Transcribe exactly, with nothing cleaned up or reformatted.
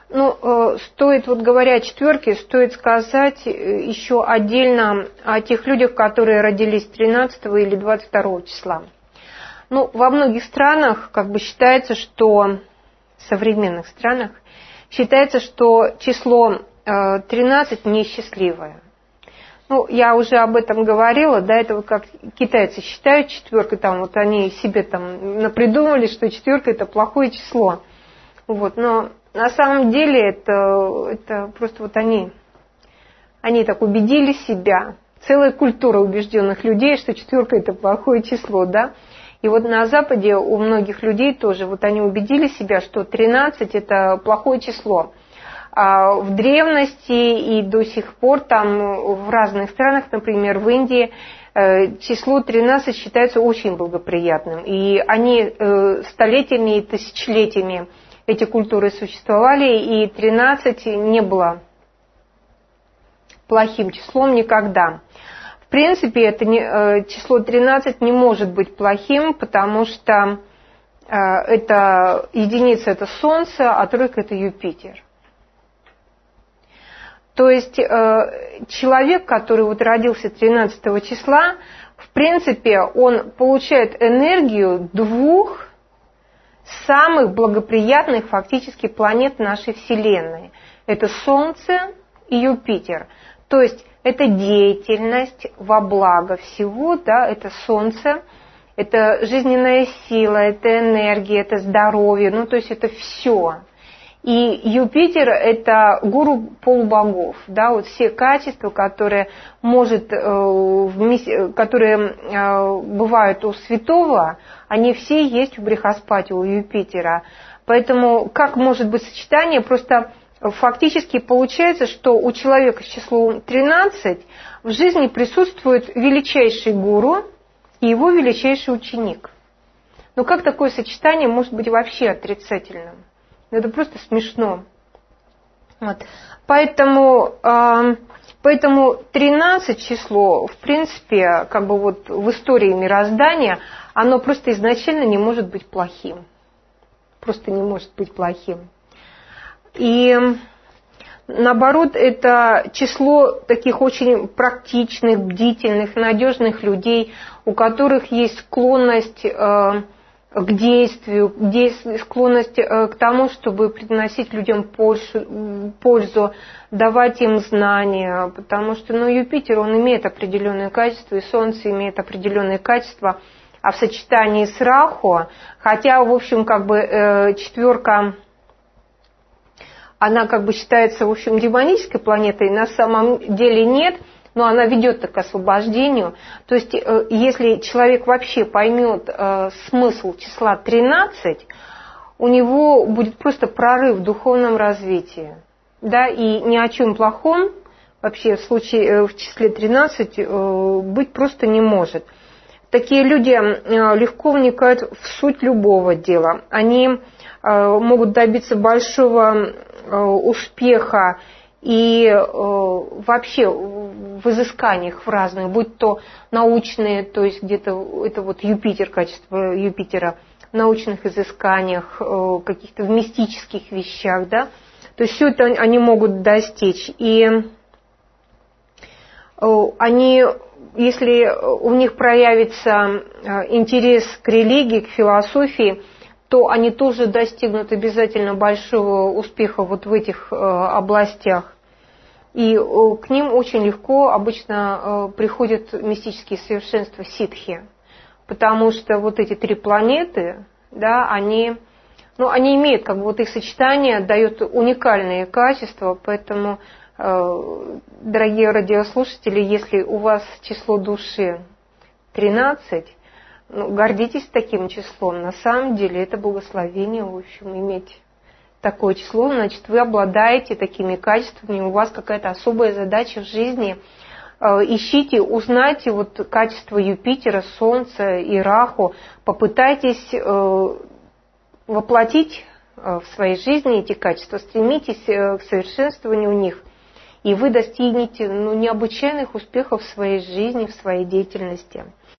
Ну, э, стоит, вот говоря о четверке, стоит сказать еще отдельно о тех людях, которые родились тринадцатого или двадцать второго числа. Ну, во многих странах как бы считается, что в современных странах считается, что число э, тринадцать несчастливое. Ну, я уже об этом говорила, да, это вот как китайцы считают четверкой, там вот они себе там напридумывали, что четверка это плохое число. Вот, но на самом деле это, это просто вот они, они так убедили себя, целая культура убежденных людей, что четверка это плохое число, да. И вот на Западе у многих людей тоже, вот они убедили себя, что тринадцать это плохое число. А в древности и до сих пор там в разных странах, например, в Индии, число тринадцать считается очень благоприятным. И они столетиями и тысячелетиями эти культуры существовали, и тринадцать не было плохим числом никогда. В принципе, это не, число тринадцать не может быть плохим, потому что это единица – это Солнце, а тройка – это Юпитер. То есть человек, который вот родился тринадцатого числа, в принципе, он получает энергию двух самых благоприятных фактически планет нашей Вселенной. Это Солнце и Юпитер. То есть это деятельность во благо всего, да, это Солнце, это жизненная сила, это энергия, это здоровье, ну то есть это все. И Юпитер – это гуру полубогов, да, вот все качества, которые, может, которые бывают у святого, они все есть у Брихаспати, у Юпитера. Поэтому как может быть сочетание? Просто фактически получается, что у человека с числом тринадцать в жизни присутствует величайший гуру и его величайший ученик. Но как такое сочетание может быть вообще отрицательным? Это просто смешно. Вот. Поэтому, э, поэтому тринадцать число, в принципе, как бы вот в истории мироздания, оно просто изначально не может быть плохим. Просто не может быть плохим. И наоборот, это число таких очень практичных, бдительных, надежных людей, у которых есть склонность э, к действию, склонность к тому, чтобы приносить людям пользу, пользу, давать им знания, потому что ну, Юпитер, он имеет определенные качества, и Солнце имеет определенные качества, а в сочетании с Раху, хотя, в общем, как бы э, четверка, она как бы считается, в общем, демонической планетой, на самом деле нет, но она ведет к освобождению. То есть, если человек вообще поймет э, смысл числа тринадцать, у него будет просто прорыв в духовном развитии. Да, и ни о чем плохом вообще в случае в числе тринадцать э, быть просто не может. Такие люди э, легко вникают в суть любого дела. Они э, могут добиться большого э, успеха и э, вообще в изысканиях в разных, будь то научные, то есть где-то это вот Юпитер, качество Юпитера, в научных изысканиях, э, каких-то в мистических вещах, да, то есть все это они могут достичь. И э, они, если у них проявится э, интерес к религии, к философии, то они тоже достигнут обязательно большого успеха вот в этих э, областях. И э, к ним очень легко обычно э, приходят мистические совершенства ситхи, потому что вот эти три планеты, да, они, ну, они имеют, как бы вот их сочетание дает уникальные качества, поэтому, э, дорогие радиослушатели, если у вас число души тринадцать, ну, гордитесь таким числом. На самом деле это благословение, в общем, иметь такое число. Значит, вы обладаете такими качествами, у вас какая-то особая задача в жизни. Ищите, узнайте вот качество Юпитера, Солнца и Раху. Попытайтесь воплотить в своей жизни эти качества. Стремитесь к совершенствованию них. И вы достигнете ну, необычайных успехов в своей жизни, в своей деятельности.